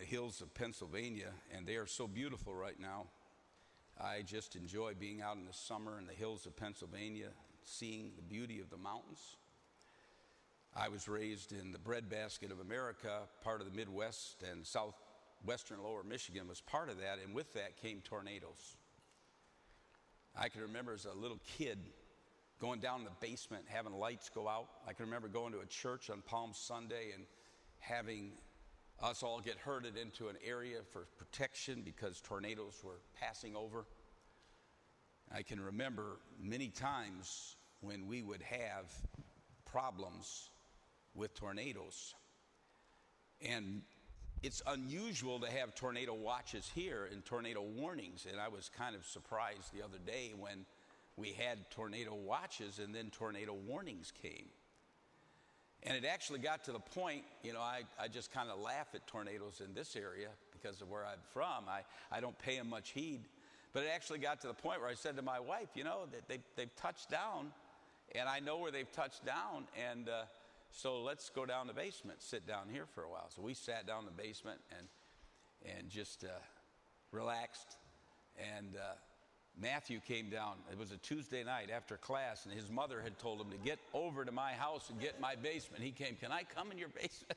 hills of Pennsylvania, and they are so beautiful right now. I just enjoy being out in the summer in the hills of Pennsylvania, seeing the beauty of the mountains. I was raised in the breadbasket of America, part of the Midwest, and southwestern lower Michigan was part of that, and with that came tornadoes. I can remember as a little kid going down in the basement, having lights go out. I can remember going to a church on Palm Sunday and having us all get herded into an area for protection because tornadoes were passing over. I can remember many times when we would have problems with tornadoes. And it's unusual to have tornado watches here and tornado warnings. And I was kind of surprised the other day when we had tornado watches and then tornado warnings came. And it actually got to the point, I just kind of laugh at tornadoes in this area because of where I'm from. I don't pay them much heed. But it actually got to the point where I said to my wife, that they've touched down, and I know where they've touched down, and so let's go down the basement, sit down here for a while. So we sat down in the basement and just relaxed, and Matthew came down. It was a Tuesday night after class, and his mother had told him to get over to my house and get in my basement. He came, "Can I come in your basement?"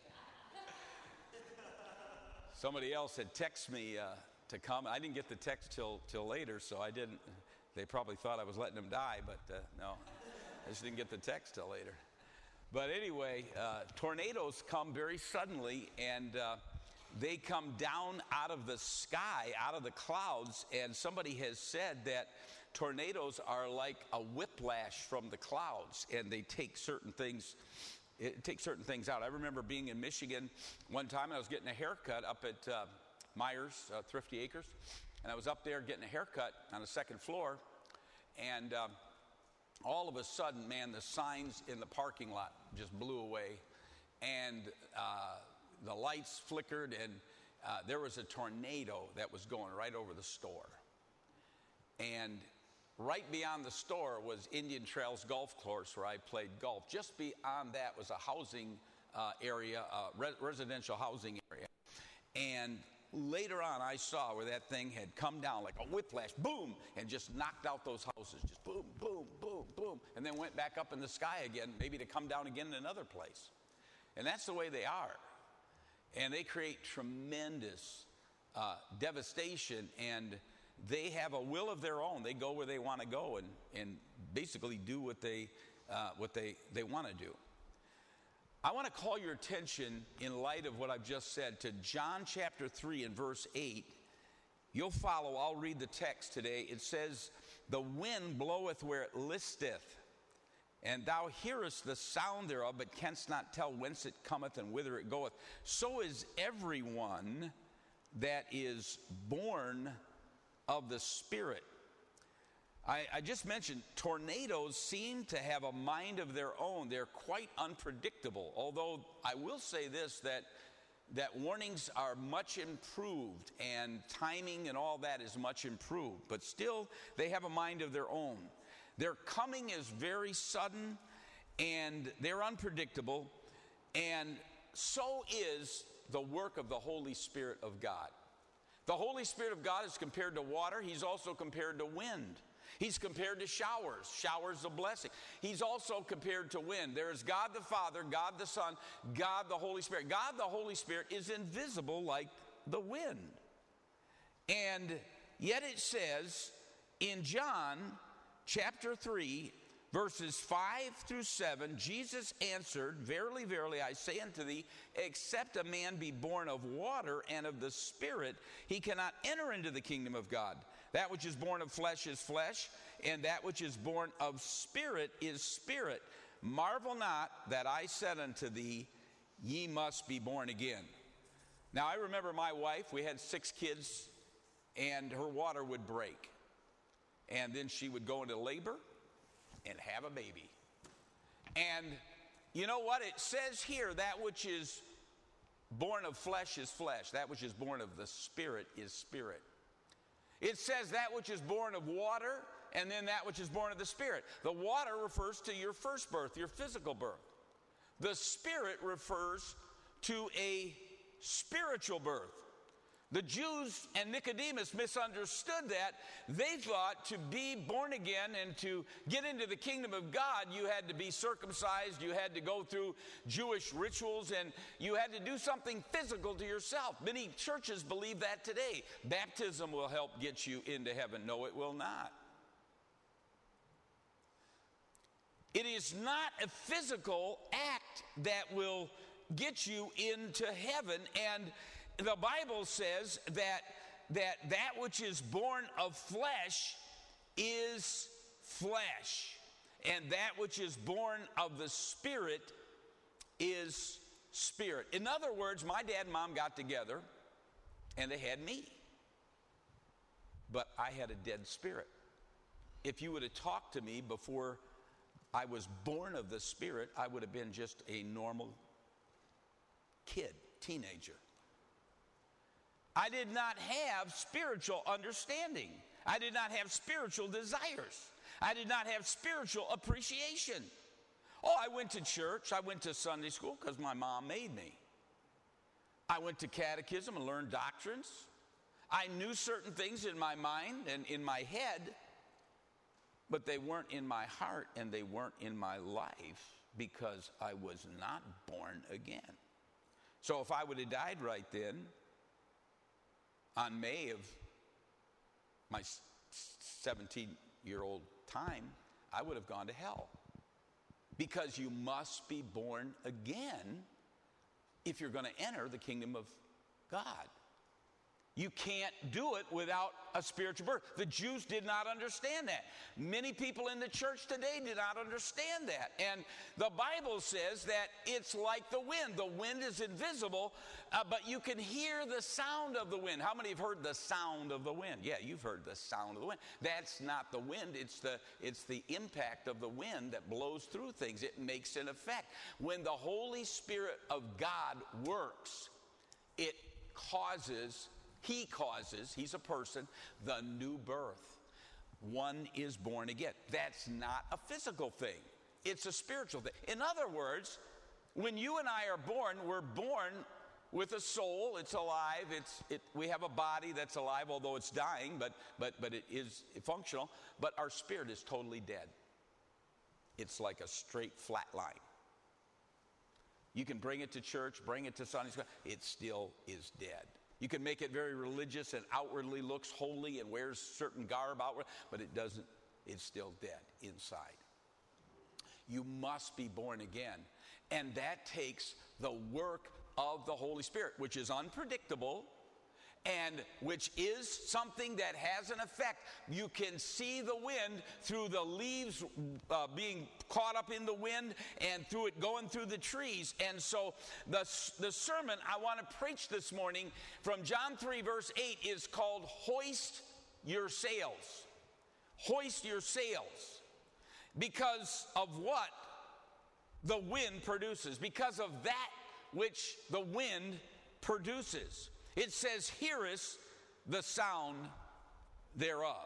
Somebody else had texted me to come. I didn't get the text till later, so I didn't. They probably thought I was letting him die, but no, I just didn't get the text till later. But anyway, tornadoes come very suddenly, and they come down out of the sky, out of the clouds, and somebody has said that tornadoes are like a whiplash from the clouds, and they take certain things out. I remember being in Michigan one time, and I was getting a haircut up at Myers, Thrifty Acres, and I was up there getting a haircut on the second floor, and all of a sudden, man, the signs in the parking lot just blew away, and the lights flickered, and there was a tornado that was going right over the store. And right beyond the store was Indian Trails Golf Course where I played golf. Just beyond that was a housing area, residential housing area. And later on, I saw where that thing had come down like a whiplash, boom, and just knocked out those houses, just boom, boom, boom, boom, and then went back up in the sky again, maybe to come down again in another place. And that's the way they are. And they create tremendous devastation, and they have a will of their own. They go where they want to go and basically do what they want to do. I want to call your attention, in light of what I've just said, to John chapter 3 and verse 8. You'll follow. I'll read the text today. It says, "The wind bloweth where it listeth, and thou hearest the sound thereof, but canst not tell whence it cometh and whither it goeth. So is everyone that is born of the Spirit." I just mentioned tornadoes seem to have a mind of their own. They're quite unpredictable. Although I will say this, that warnings are much improved and timing and all that is much improved. But still, they have a mind of their own. Their coming is very sudden, and they're unpredictable, and so is the work of the Holy Spirit of God. The Holy Spirit of God is compared to water. He's also compared to wind. He's compared to showers of blessing. He's also compared to wind. There is God the Father, God the Son, God the Holy Spirit. God the Holy Spirit is invisible like the wind. And yet it says in John chapter 3, verses 5 through 7, Jesus answered, "Verily, verily, I say unto thee, except a man be born of water and of the Spirit, he cannot enter into the kingdom of God. That which is born of flesh is flesh, and that which is born of spirit is spirit. Marvel not that I said unto thee, ye must be born again." Now, I remember my wife, we had 6 kids, and her water would break. And then she would go into labor and have a baby. And you know what? It says here, that which is born of flesh is flesh. That which is born of the Spirit is spirit. It says that which is born of water, and then that which is born of the Spirit. The water refers to your first birth, your physical birth. The Spirit refers to a spiritual birth. The Jews and Nicodemus misunderstood that. They thought to be born again and to get into the kingdom of God, you had to be circumcised, you had to go through Jewish rituals, and you had to do something physical to yourself. Many churches believe that today. Baptism will help get you into heaven. No, it will not. It is not a physical act that will get you into heaven, and the Bible says that which is born of flesh is flesh, and that which is born of the Spirit is spirit. In other words, my dad and mom got together, and they had me, but I had a dead spirit. If you would have talked to me before I was born of the Spirit, I would have been just a normal kid, teenager. I did not have spiritual understanding. I did not have spiritual desires. I did not have spiritual appreciation. Oh, I went to church. I went to Sunday school because my mom made me. I went to catechism and learned doctrines. I knew certain things in my mind and in my head, but they weren't in my heart and they weren't in my life because I was not born again. So if I would have died right then, on May of my 17-year-old time, I would have gone to hell. Because you must be born again if you're going to enter the kingdom of God. You can't do it without a spiritual birth. The Jews did not understand that. Many people in the church today did not understand that. And the Bible says that it's like the wind. The wind is invisible, but you can hear the sound of the wind. How many have heard the sound of the wind? Yeah, you've heard the sound of the wind. That's not the wind. It's the impact of the wind that blows through things. It makes an effect. When the Holy Spirit of God works, it causes... He causes, he's a person, the new birth. One is born again. That's not a physical thing. It's a spiritual thing. In other words, when you and I are born, we're born with a soul. It's alive. We have a body that's alive, although it's dying, but it is functional. But our spirit is totally dead. It's like a straight flat line. You can bring it to church, bring it to Sunday school. It still is dead. You can make it very religious and outwardly looks holy and wears certain garb outward, but it doesn't, it's still dead inside. You must be born again. And that takes the work of the Holy Spirit, which is unpredictable and which is something that has an effect. You can see the wind through the leaves being caught up in the wind and through it going through the trees. And so the sermon I want to preach this morning from John 3 verse 8 is called Hoist Your Sails. Hoist your sails. Because of what the wind produces. Because of that which the wind produces. It says, hearest the sound thereof.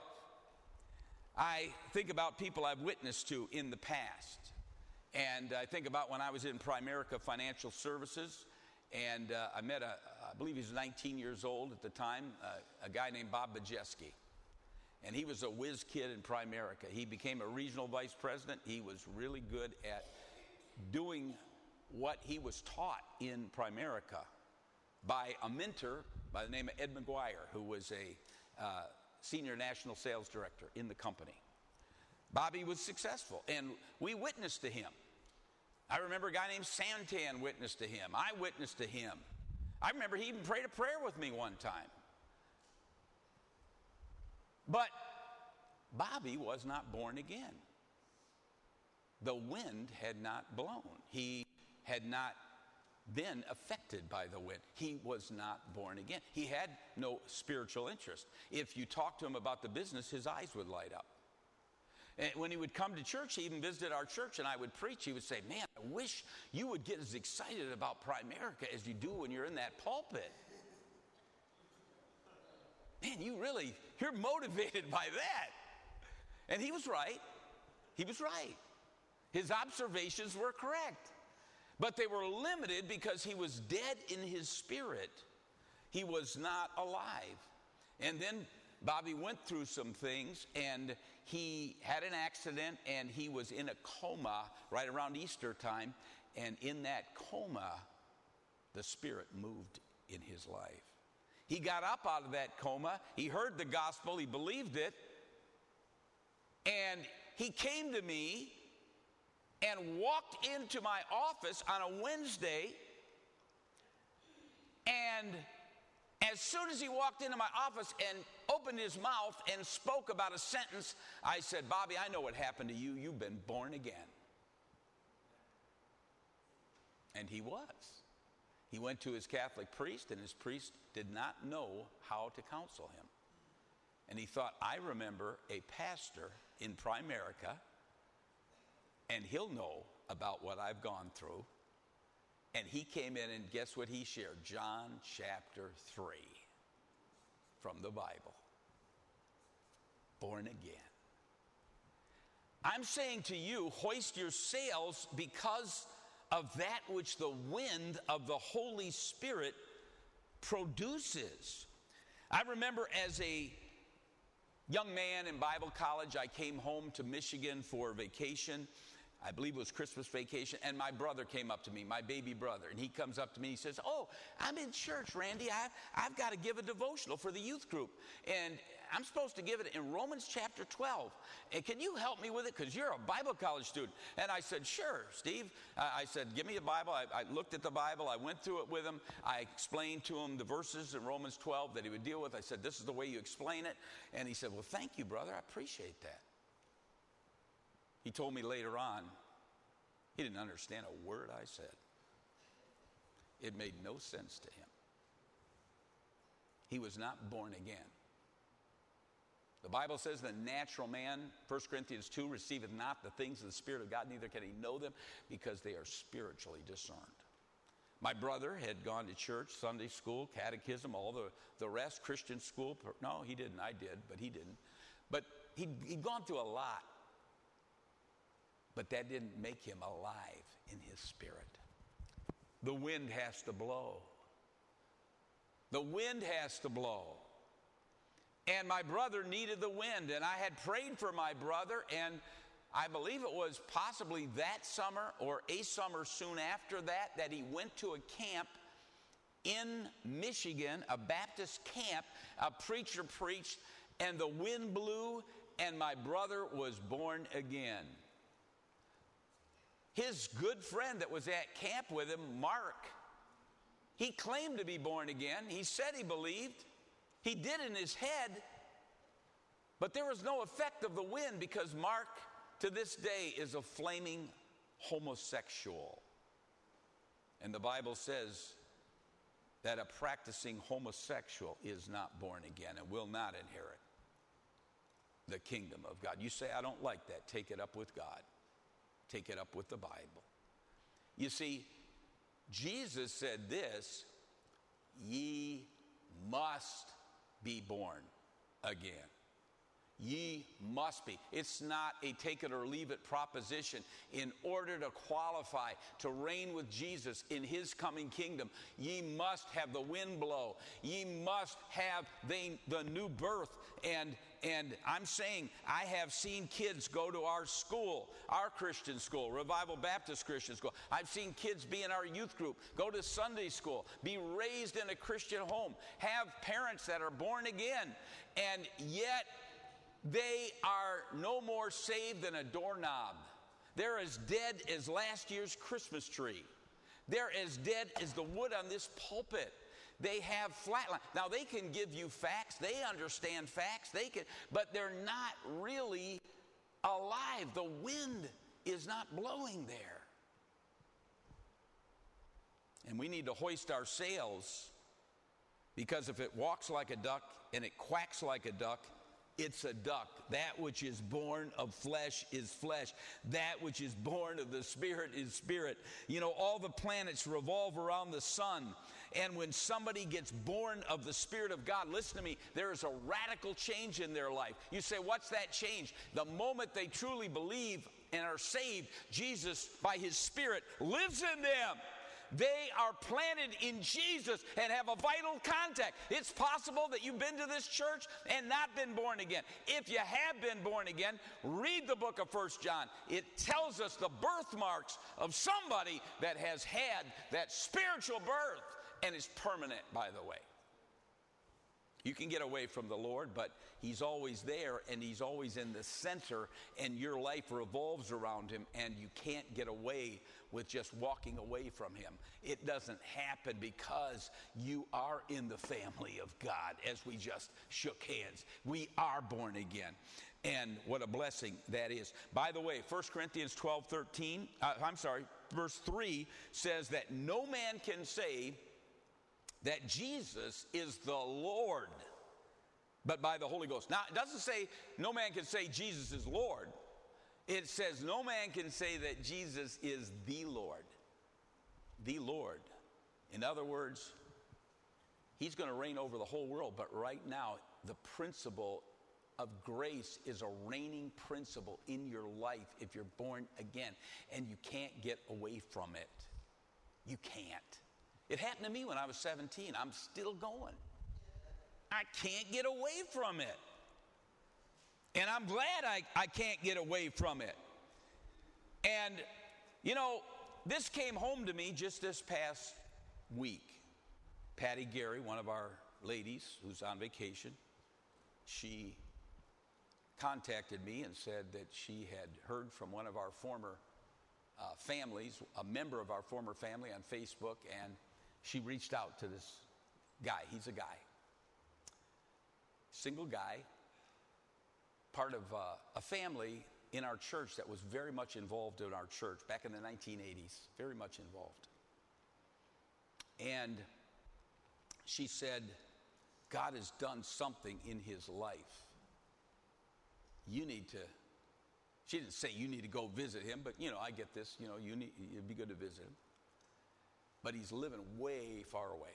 I think about people I've witnessed to in the past. And I think about when I was in Primerica Financial Services. And I met I believe he was 19 years old at the time, a guy named Bob Bajeski. And he was a whiz kid in Primerica. He became a regional vice president. He was really good at doing what he was taught in Primerica by a mentor by the name of Ed McGuire, who was a senior national sales director in the company. Bobby was successful, and we witnessed to him. I remember a guy named Santan witnessed to him. I witnessed to him. I remember he even prayed a prayer with me one time. But Bobby was not born again. The wind had not blown. He had not been affected by the wind. He was not born again. He had no spiritual interest. If you talked to him about the business, his eyes would light up. And when he would come to church, he even visited our church, and I would preach. He would say, man, I wish you would get as excited about Primerica as you do when you're in that pulpit. Man, you're motivated by that. And he was right. He was right. His observations were correct. But they were limited because he was dead in his spirit. he was not alive. And then Bobby went through some things, and he had an accident, and he was in a coma right around Easter time. And in that coma, the Spirit moved in his life. He got up out of that coma. He heard the gospel. He believed it. And he came to me and walked into my office on a Wednesday. And as soon as he walked into my office and opened his mouth and spoke about a sentence, I said, Bobby, I know what happened to you. You've been born again. And he was. He went to his Catholic priest, and his priest did not know how to counsel him. And he thought, I remember a pastor in Primerica, and he'll know about what I've gone through. And he came in, and guess what he shared? John chapter 3 from the Bible. Born again. I'm saying to you, hoist your sails because of that which the wind of the Holy Spirit produces. I remember as a young man in Bible college, I came home to Michigan for vacation. I believe it was Christmas vacation, and my brother came up to me, my baby brother, and he comes up to me, he says, oh, I'm in church, Randy. I've got to give a devotional for the youth group, and I'm supposed to give it in Romans chapter 12. And can you help me with it? Because you're a Bible college student. And I said, sure, Steve. I said, give me a Bible. I looked at the Bible. I went through it with him. I explained to him the verses in Romans 12 that he would deal with. I said, this is the way you explain it. And he said, well, thank you, brother. I appreciate that. He told me later on, he didn't understand a word I said. It made no sense to him. He was not born again. The Bible says the natural man, 1 Corinthians 2, receiveth not the things of the Spirit of God, neither can he know them, because they are spiritually discerned. My brother had gone to church, Sunday school, catechism, all the rest, Christian school. No, he didn't. I did, but he didn't. But he'd gone through a lot. But that didn't make him alive in his spirit. The wind has to blow. The wind has to blow. And my brother needed the wind, and I had prayed for my brother, and I believe it was possibly that summer or a summer soon after that he went to a camp in Michigan, a Baptist camp. A preacher preached, and the wind blew, and my brother was born again. His good friend that was at camp with him, Mark, he claimed to be born again. He said he believed. He did in his head, but there was no effect of the wind because Mark, to this day, is a flaming homosexual. And the Bible says that a practicing homosexual is not born again and will not inherit the kingdom of God. You say, I don't like that. Take it up with God. Take it up with the Bible. You see, Jesus said this, ye must be born again. Ye must be. It's not a take it or leave it proposition. In order to qualify to reign with Jesus in his coming kingdom, ye must have the wind blow. Ye must have the new birth. And I'm saying, I have seen kids go to our school, our Christian school, Revival Baptist Christian School. I've seen kids be in our youth group, go to Sunday school, be raised in a Christian home, have parents that are born again, and yet they are no more saved than a doorknob. They're as dead as last year's Christmas tree. They're as dead as the wood on this pulpit. They have flatline. Now, they can give you facts. They understand facts. But they're not really alive. The wind is not blowing there. And we need to hoist our sails, because if it walks like a duck and it quacks like a duck, it's a duck. That which is born of flesh is flesh. That which is born of the Spirit is spirit. You know, all the planets revolve around the sun. And when somebody gets born of the Spirit of God, listen to me, there is a radical change in their life. You say, what's that change? The moment they truly believe and are saved, Jesus, by his Spirit, lives in them. They are planted in Jesus and have a vital contact. It's possible that you've been to this church and not been born again. If you have been born again, read the book of 1 John. It tells us the birthmarks of somebody that has had that spiritual birth and is permanent, by the way. You can get away from the Lord, but he's always there, and he's always in the center, and your life revolves around him, and you can't get away with just walking away from him. It doesn't happen because you are in the family of God, as we just shook hands. We are born again, and what a blessing that is. By the way, 1 Corinthians 12:13, verse 3 says that no man can say that Jesus is the Lord, but by the Holy Ghost. Now, it doesn't say no man can say Jesus is Lord. It says no man can say that Jesus is the Lord. The Lord. In other words, he's going to reign over the whole world, but right now, the principle of grace is a reigning principle in your life if you're born again, and you can't get away from it. You can't. It happened to me when I was 17. I'm still going. I can't get away from it. And I'm glad I can't get away from it. And, you know, this came home to me just this past week. Patty Gary, one of our ladies who's on vacation, she contacted me and said that she had heard from one of our former families, a member of our former family on Facebook, and she reached out to this guy. He's a guy. Single guy. Part of a family in our church that was very much involved in our church back in the 1980s. Very much involved. And she said, God has done something in his life. You need to, she didn't say you need to go visit him, but you know, I get this, you know, it'd be good to visit him. But he's living way far away.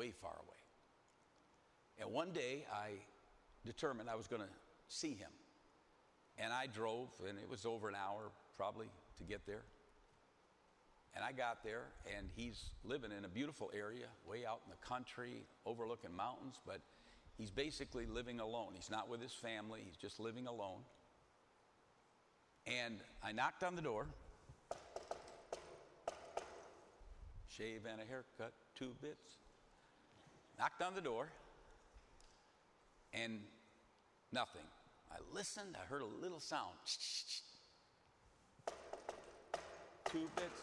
And one day I determined I was going to see him. And I drove, and it was over an hour probably to get there. And I got there, and he's living in a beautiful area, way out in the country, overlooking mountains, but he's basically living alone. He's not with his family. He's just living alone. And I knocked on the door. Shave and a haircut, 2 bits. Knocked on the door, and nothing. I listened, I heard a little sound. 2 bits.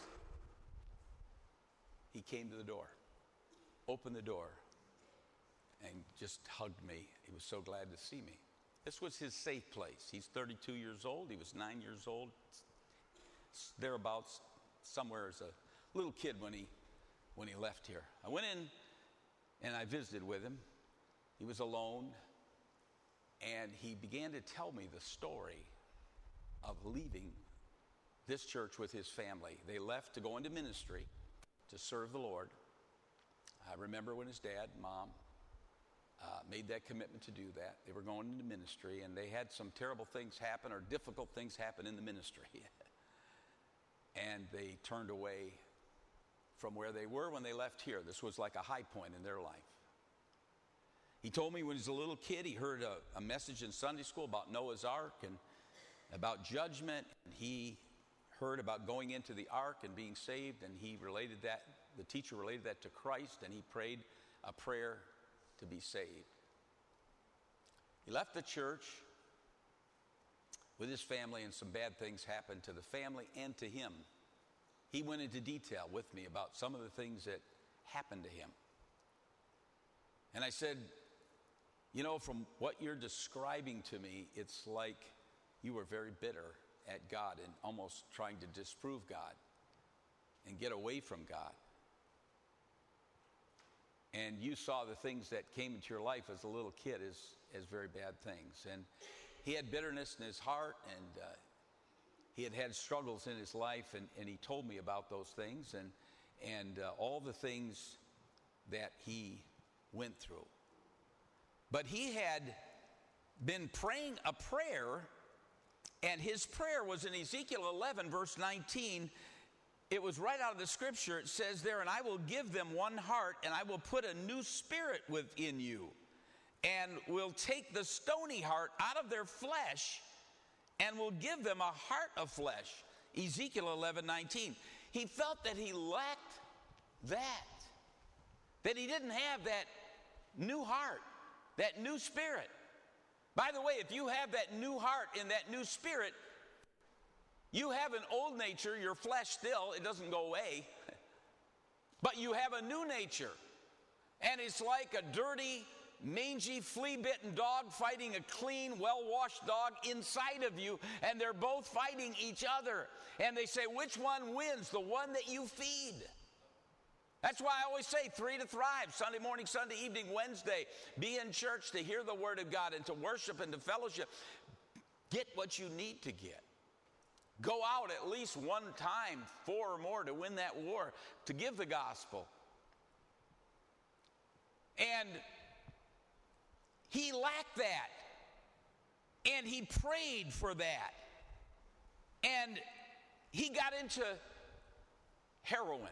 He came to the door, opened the door, and just hugged me. He was so glad to see me. This was his safe place. He's 32 years old. He was 9 years old, thereabouts, somewhere as a little kid when he left here. I went in and I visited with him. He was alone, and he began to tell me the story of leaving this church with his family. They left to go into ministry to serve the Lord. I remember when his dad and mom made that commitment to do that. They were going into ministry, and they had some terrible things happen, or difficult things happen in the ministry. And they turned away from where they were when they left here. This was like a high point in their life. He told me when he was a little kid, he heard a message in Sunday school about Noah's Ark and about judgment. And he heard about going into the ark and being saved, and he related that, the teacher related that to Christ, and he prayed a prayer to be saved. He left the church with his family, and some bad things happened to the family and to him. He went into detail with me about some of the things that happened to him. And I said, you know, from what you're describing to me, it's like you were very bitter at God and almost trying to disprove God and get away from God. And you saw the things that came into your life as a little kid as very bad things. And he had bitterness in his heart, and he had struggles in his life, and he told me about those things and all the things that he went through. But he had been praying a prayer, and his prayer was in Ezekiel 11, verse 19. it was right out of the scripture. It says there, and I will give them one heart, and I will put a new spirit within you, and will take the stony heart out of their flesh, and will give them a heart of flesh. Ezekiel 11:19. He felt that he lacked that he didn't have that new heart, that new spirit. By the way, if you have that new heart and that new spirit, you have an old nature, your flesh still, it doesn't go away, but you have a new nature. And it's like a dirty, mangy, flea-bitten dog fighting a clean, well-washed dog inside of you, and they're both fighting each other. And they say, which one wins? The one that you feed. That's why I always say 3 to thrive, Sunday morning, Sunday evening, Wednesday. Be in church to hear the word of God and to worship and to fellowship. Get what you need to get. Go out at least one time, 4 or more, to win that war, to give the gospel. And he lacked that. And he prayed for that. And he got into heroin.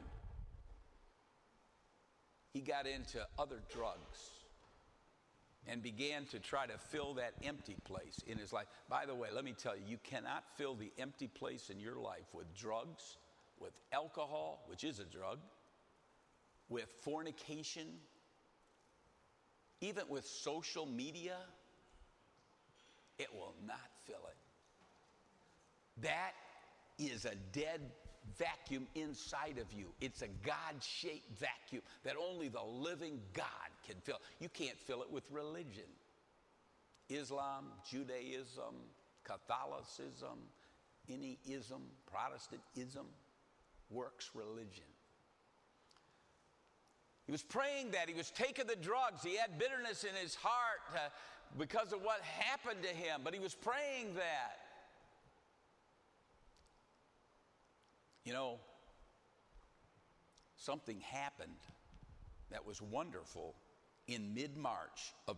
He got into other drugs and began to try to fill that empty place in his life. By the way, let me tell you, you cannot fill the empty place in your life with drugs, with alcohol, which is a drug, with fornication, even with social media. It will not fill it. That is a dead vacuum inside of you. It's a God-shaped vacuum that only the living God can fill. You can't fill it with religion. Islam, Judaism, Catholicism, any ism, Protestantism, works religion. He was praying that. He was taking the drugs. He had bitterness in his heart because of what happened to him, but he was praying that. You know, something happened that was wonderful in mid-March of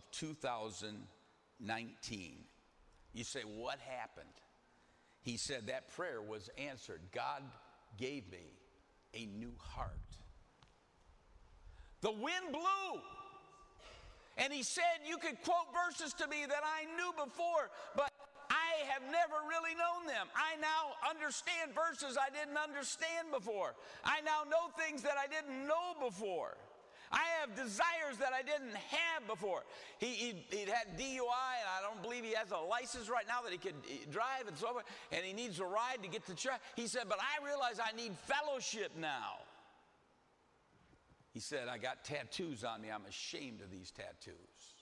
2019. You say, what happened? He said that prayer was answered. God gave me a new heart. The wind blew. And he said, you could quote verses to me that I knew before, but I have never really known them. I now understand verses I didn't understand before. I now know things that I didn't know before. I have desires that I didn't have before. He'd had DUI, and I don't believe he has a license right now that he could drive and so forth, and he needs a ride to get to church. He said, but I realize I need fellowship now. He said, I got tattoos on me. I'm ashamed of these tattoos.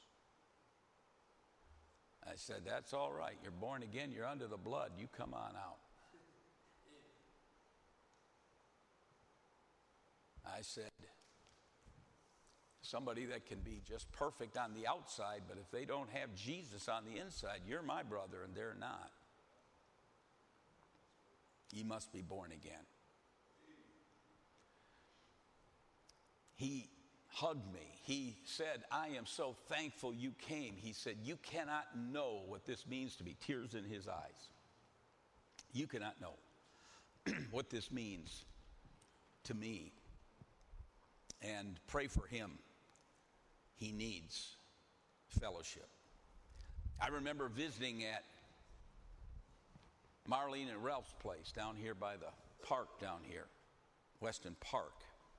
I said, that's all right. You're born again. You're under the blood. You come on out. I said, somebody that can be just perfect on the outside, but if they don't have Jesus on the inside, you're my brother and they're not. You must be born again. He hugged me. He said, I am so thankful you came. He said, you cannot know what this means to me. Tears in his eyes. You cannot know what this means to me. And pray for him. He needs fellowship. I remember visiting at Marlene and Ralph's place down here by the park down here, Weston Park.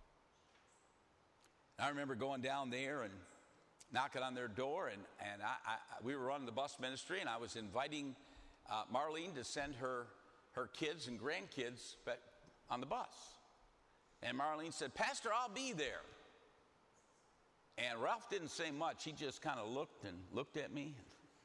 I remember going down there and knocking on their door, and we were running the bus ministry, and I was inviting Marlene to send her kids and grandkids on the bus. And Marlene said, Pastor, I'll be there. And Ralph didn't say much. He just kind of looked at me.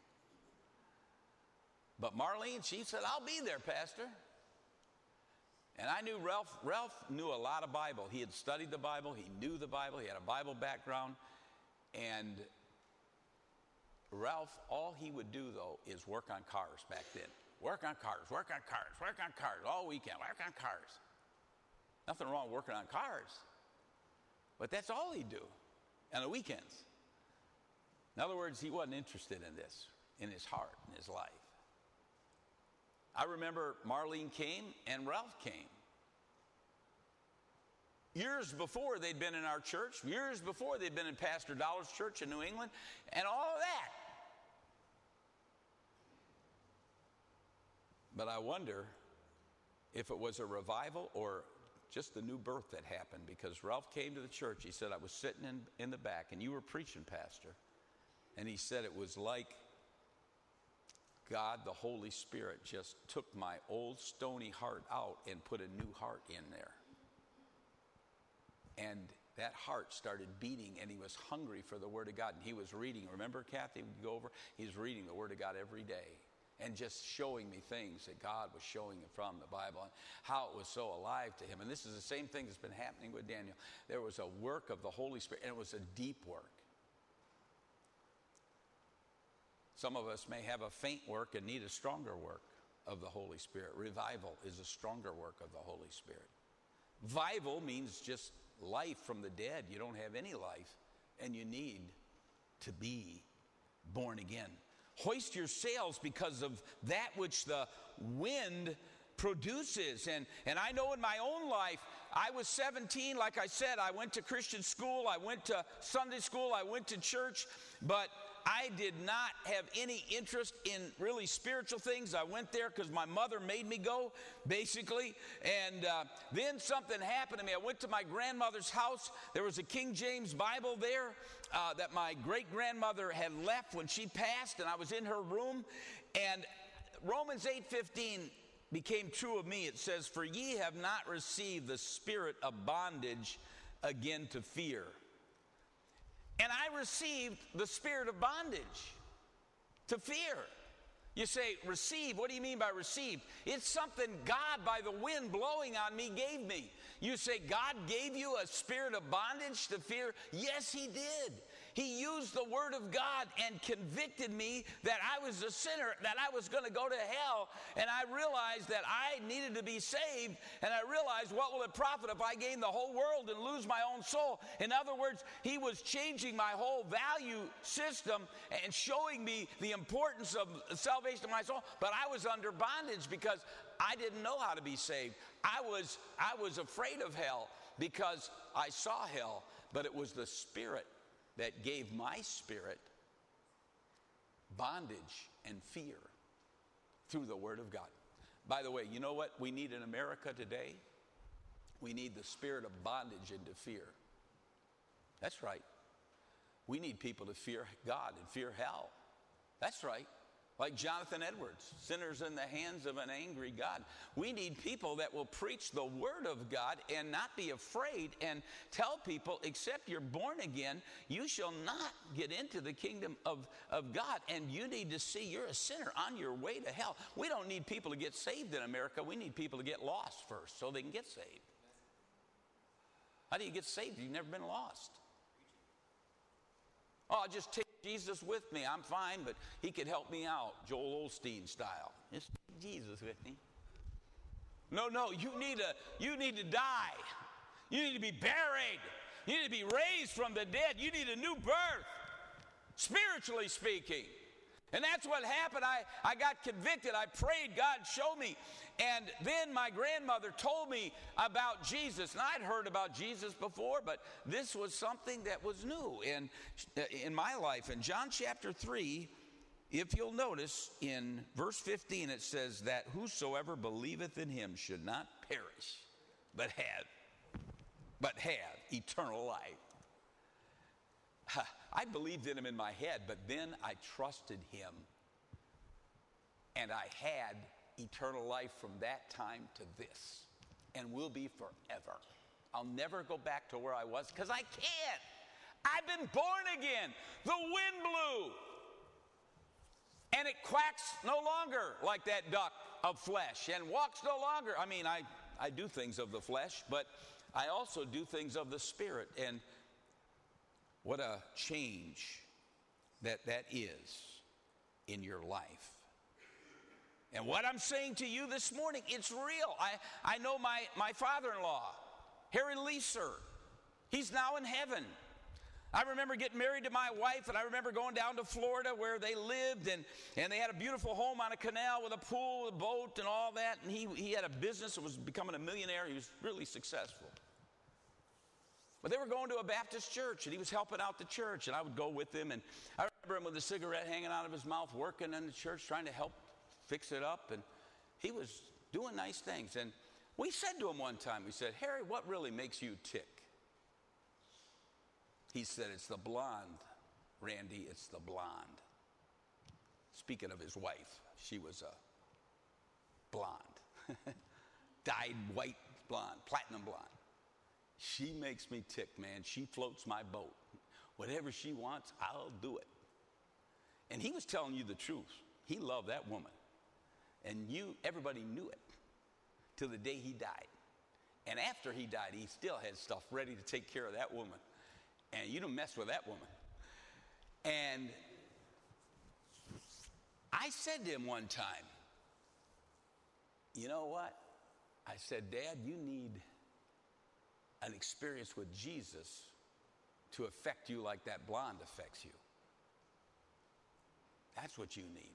But Marlene, she said, I'll be there, Pastor. And I knew Ralph knew a lot of Bible. He had studied the Bible. He knew the Bible. He had a Bible background. And Ralph, all he would do, though, is work on cars back then. Work on cars, work on cars, work on cars all weekend, work on cars. Nothing wrong with working on cars. But that's all he'd do on the weekends. In other words, he wasn't interested in this, in his heart, in his life. I remember Marlene came and Ralph came. Years before they'd been in our church, years before they'd been in Pastor Dollar's church in New England, and all of that. But I wonder if it was a revival or just the new birth that happened, because Ralph came to the church. He said, I was sitting in the back, and you were preaching, Pastor. And he said it was like God, the Holy Spirit, just took my old stony heart out and put a new heart in there. And that heart started beating, and he was hungry for the Word of God. And he was reading. Remember, Kathy would go over? He was reading the Word of God every day and just showing me things that God was showing him from the Bible and how it was so alive to him. And this is the same thing that's been happening with Daniel. There was a work of the Holy Spirit, and it was a deep work. Some of us may have a faint work and need a stronger work of the Holy Spirit. Revival is a stronger work of the Holy Spirit. Vival means just life from the dead. You don't have any life, and you need to be born again. Hoist your sails because of that which the wind produces. And I know in my own life, I was 17, like I said, I went to Christian school, I went to Sunday school, I went to church, but I did not have any interest in really spiritual things. I went there because my mother made me go, basically. And then something happened to me. I went to my grandmother's house. There was a King James Bible there that my great-grandmother had left when she passed, and I was in her room. And Romans 8:15 became true of me. It says, for ye have not received the spirit of bondage again to fear. And I received the spirit of bondage to fear. You say, receive. What do you mean by received? It's something God, by the wind blowing on me, gave me. You say, God gave you a spirit of bondage to fear? Yes, he did. He used the word of God and convicted me that I was a sinner, that I was going to go to hell. And I realized that I needed to be saved. And I realized, what will it profit if I gain the whole world and lose my own soul? In other words, he was changing my whole value system and showing me the importance of salvation of my soul. But I was under bondage because I didn't know how to be saved. I was afraid of hell because I saw hell. But it was the Spirit that gave my spirit bondage and fear through the Word of God. By the way, you know what we need in America today? We need the spirit of bondage and to fear. That's right. We need people to fear God and fear hell. That's right. Like Jonathan Edwards, sinners in the hands of an angry God. We need people that will preach the Word of God and not be afraid and tell people, except you're born again, you shall not get into the kingdom of God. And you need to see you're a sinner on your way to hell. We don't need people to get saved in America. We need people to get lost first so they can get saved. How do you get saved if you've never been lost? Oh, I'll just take Jesus with me. I'm fine, but he could help me out, Joel Osteen style. Just take Jesus with me. No, you need to die. You need to be buried. You need to be raised from the dead. You need a new birth, spiritually speaking. And that's what happened. I got convicted. I prayed, God, show me. And then my grandmother told me about Jesus. And I'd heard about Jesus before, but this was something that was new in my life. In John chapter 3, if you'll notice, in verse 15, it says that whosoever believeth in him should not perish, but have eternal life. I believed in him in my head, but then I trusted him. And I had eternal life from that time to this. And will be forever. I'll never go back to where I was because I can't. I've been born again. The wind blew. And it quacks no longer like that duck of flesh and walks no longer. I mean, I do things of the flesh, but I also do things of the Spirit. And what a change that is in your life. And what I'm saying to you this morning, it's real. I know my father-in-law, Harry Leeser. He's now in heaven. I remember getting married to my wife, and I remember going down to Florida where they lived, and they had a beautiful home on a canal with a pool, a boat, and all that. And he had a business and was becoming a millionaire. He was really successful. But they were going to a Baptist church, and he was helping out the church, and I would go with him. And I remember him with a cigarette hanging out of his mouth, working in the church, trying to help fix it up. And he was doing nice things. And we said to him one time, we said, Harry, what really makes you tick? He said, it's the blonde, Randy, it's the blonde. Speaking of his wife, she was a blonde, dyed white blonde, platinum blonde. She makes me tick, man. She floats my boat. Whatever she wants, I'll do it. And he was telling you the truth. He loved that woman. And everybody knew it till the day he died. And after he died, he still had stuff ready to take care of that woman. And you don't mess with that woman. And I said to him one time, you know what? I said, Dad, you need an experience with Jesus to affect you like that blonde affects you. That's what you need.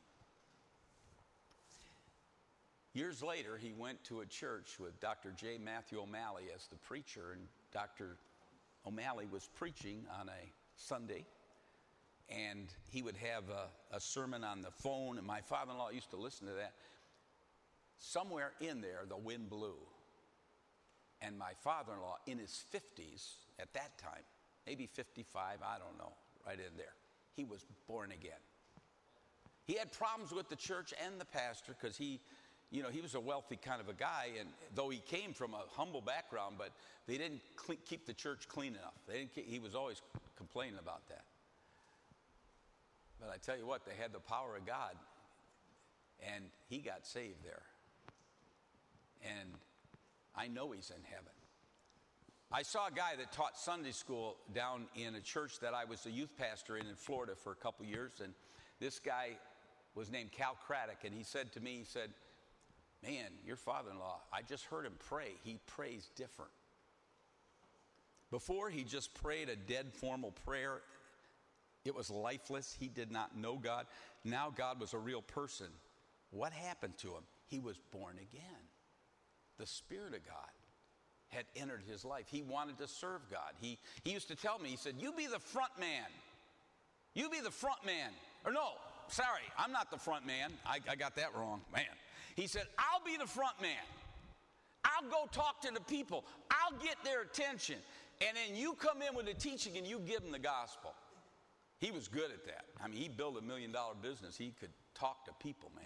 Years later, he went to a church with Dr. J. Matthew O'Malley as the preacher, and Dr. O'Malley was preaching on a Sunday, and he would have a sermon on the phone, and my father-in-law used to listen to that. Somewhere in there, the wind blew, and my father-in-law, in his 50s at that time, maybe 55, I don't know, right in there, he was born again. He had problems with the church and the pastor because he was a wealthy kind of a guy, and though he came from a humble background, but they didn't keep the church clean enough. He was always complaining about that. But I tell you what, they had the power of God, and he got saved there. And I know he's in heaven. I saw a guy that taught Sunday school down in a church that I was a youth pastor in Florida for a couple years, and this guy was named Cal Craddock, and he said to me, he said, man, your father-in-law, I just heard him pray. He prays different. Before, he just prayed a dead formal prayer. It was lifeless. He did not know God. Now God was a real person. What happened to him? He was born again. The Spirit of God had entered his life. He wanted to serve God. He used to tell me, he said, you be the front man. You be the front man. Or no, sorry, I'm not the front man. I got that wrong, man. He said, I'll be the front man. I'll go talk to the people. I'll get their attention. And then you come in with the teaching and you give them the gospel. He was good at that. I mean, he built $1 million business. He could talk to people, man.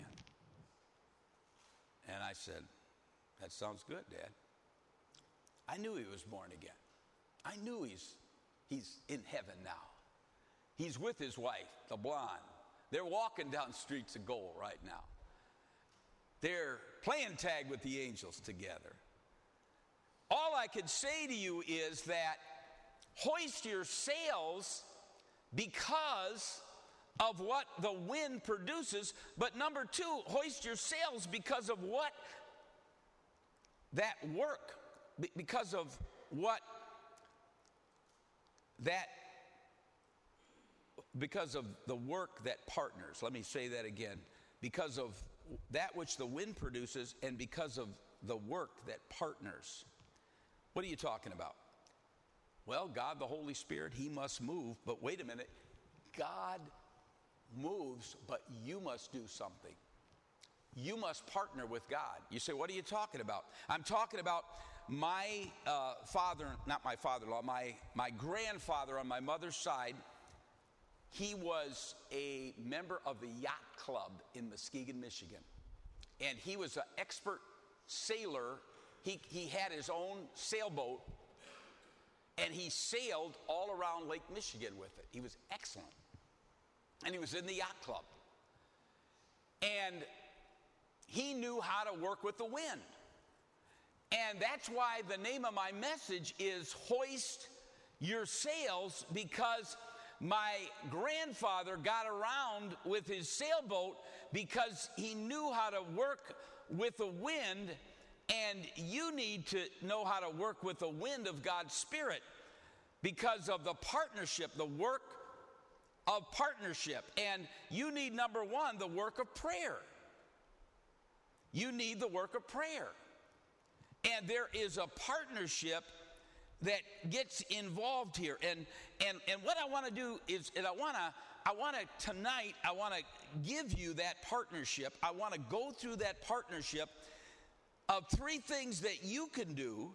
And I said, that sounds good, Dad. I knew he was born again. I knew he's in heaven now. He's with his wife, the blonde. They're walking down streets of gold right now. They're playing tag with the angels together. All I could say to you is that hoist your sails because of what the wind produces. But number two, hoist your sails because of what that work, because of what that, because of the work that partners. Let me say that again. Because of that which the wind produces and because of the work that partners. What are you talking about? Well, God, the Holy Spirit, he must move. But wait a minute. God moves, but you must do something. You must partner with God. You say, what are you talking about? I'm talking about my not my father-in-law, my grandfather on my mother's side. He was a member of the yacht club in Muskegon, Michigan. And he was an expert sailor. He had his own sailboat, and he sailed all around Lake Michigan with it. He was excellent. And he was in the yacht club. And he knew how to work with the wind. And that's why the name of my message is Hoist Your Sails, because my grandfather got around with his sailboat because he knew how to work with the wind, and you need to know how to work with the wind of God's Spirit because of the partnership, the work of partnership. And you need, number one, the work of prayer. You need the work of prayer. And there is a partnership that gets involved here. And what I want to do is, and I want to tonight, I want to give you that partnership. I want to go through that partnership of three things that you can do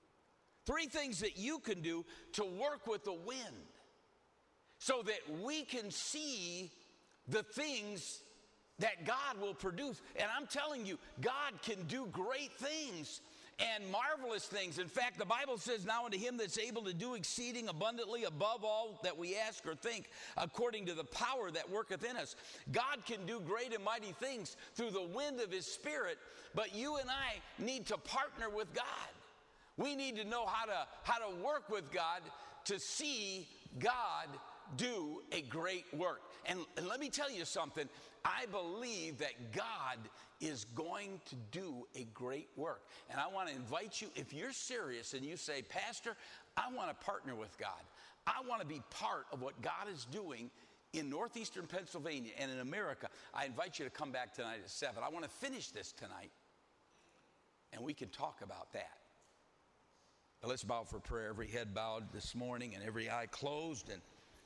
to work with the wind so that we can see the things that God will produce. And I'm telling you, God can do great things and marvelous things. In fact, the Bible says, now unto him that's able to do exceeding abundantly above all that we ask or think, according to the power that worketh in us. God can do great and mighty things through the wind of his Spirit, but you and I need to partner with God. We need to know how to work with God to see God do a great work. And let me tell you something. I believe that God is going to do a great work. And I want to invite you, if you're serious and you say, Pastor, I want to partner with God. I want to be part of what God is doing in northeastern Pennsylvania and in America. I invite you to come back tonight at 7. I want to finish this tonight, and we can talk about that. But let's bow for prayer. Every head bowed this morning and every eye closed. And